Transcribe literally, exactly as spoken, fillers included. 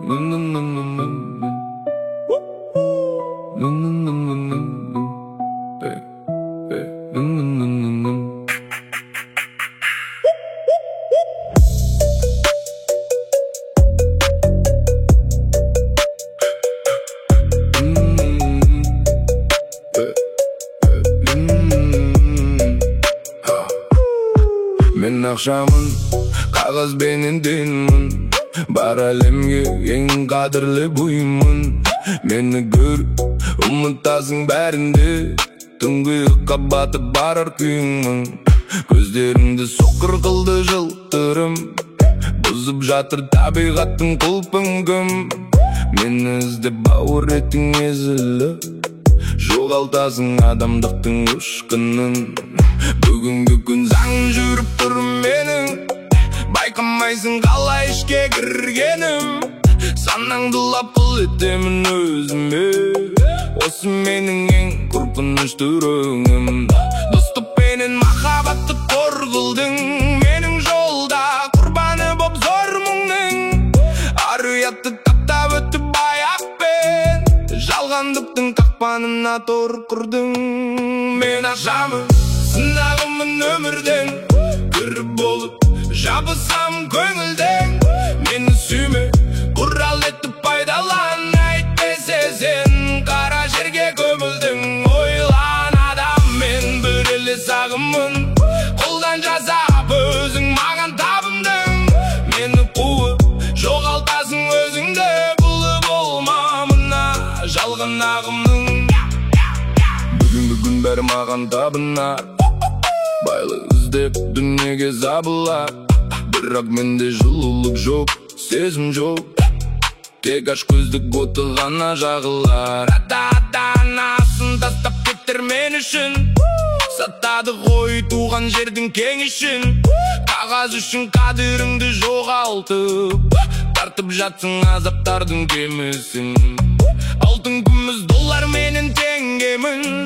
Мен ақшамын, қағаз бенен денмін, бар әлемге ең қадірлі бұйымын. Мені көр, ұмытасың бәрінде, тұңғиыққа батып барар күйіңмін. Көздеріңді соқыр қылды жылтырым, бұзып жатыр табиғаттың құлпын кім. Мені іздеп бауыр еттің езілі, жоғалтасың адамдықтың ұшқынын. Бүгінгі күн заң жүріп тұр менің, байқамайсың қалай ішке кіргенім. Санаңды лапыл етемін өзіме, осы менің ең қорқынышты рөңім. Достықпенен махаббатты қор қылдың, менің жолда құрбаны боп зор мұңның. Ар ұятты таптап өтіп баяқпен, жалғандықтың қақпанына тор құрдың. Мен ақшамын, сынағымын өмірден, кіріп болып жабысам көңілден. Мені сүйме, құрал етіп пайдалан, әйтпесе сен қара жерге көмілдің. Ойлан адам, мен бір елес ағымын, қолдан жасап өзің маған табындың. Мені қуып жоғалтасың өзіңді, бұлы болма мына жалған ағымның. Бүгінгі күн бәрі маған табынар, байлық іздеп дүниеге забылар. Бірақ менде жылулық жоқ, сезім жоқ, тек аш көздік оты ғана жағылар. Ата-анасын тастап кеттір мен үшін, сатады ғой туған жердің кеңішін. Қағаз үшін қадіріңді жоғалтып, тартып жатсың азаптардың кемесін. Алтын күміс доллар менен теңгемін,